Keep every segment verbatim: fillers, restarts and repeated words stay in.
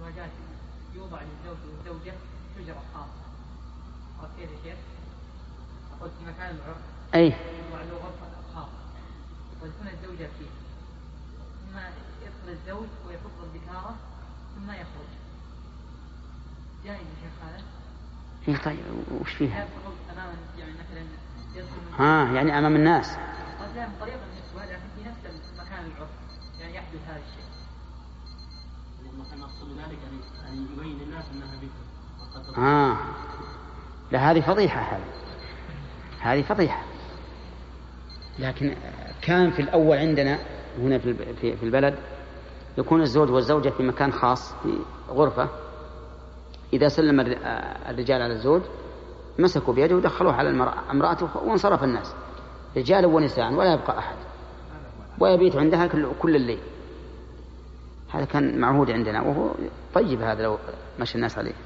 الزواجات يوضع للزوج والزوجة شجرة خاصة، أو كيف يا شيخ؟ أقول في مكان العرف أي يوضع له غرفة خاصة وتكون الزوجة فيه، ثم يدخل الزوج ويفض الذكارة ثم يخرج، جائز يا شيخ هذا؟ إيه طيب وش فيها؟ أمام يعني مثلا ها يعني أمام الناس. قد لا من طريقة النسوة لكن في نفس المكان العرف يعني يحدث هذا الشيء. المكان أقصد ذلك أن يبين الناس أنها بكر. آه لا هذه فضيحة، هذه هذه فضيحة. لكن كان في الأول عندنا هنا في البلد يكون الزوج والزوجة في مكان خاص في غرفة، إذا سلم الرجال على الزوج مسكوا بيده ودخلوه على امرأته وانصرف الناس رجالا ونساء ولا يبقى أحد، ويبيت عندها كل الليل. هذا كان معهود عندنا وهو طيب هذا لو مشى الناس عليه.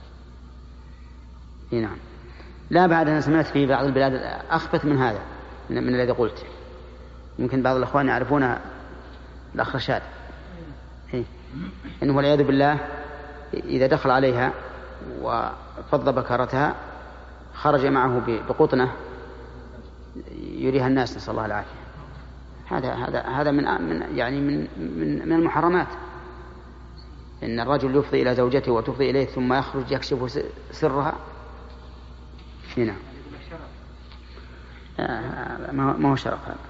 نعم. لا بعد أنا سمعت في بعض البلاد أخبث من هذا من الذي قلت، يمكن بعض الأخوان يعرفون الأخ رشاد، إنه والعياذ بالله إذا دخل عليها وفض بكرتها خرج معه بقطنة يريها الناس، نسأل الله العافية. هذا هذا هذا من من يعني من من من المحرمات، إن الرجل يفضي إلى زوجته وتفضي إليه ثم يخرج يكشف سرها. هنا ما هو شرف هذا.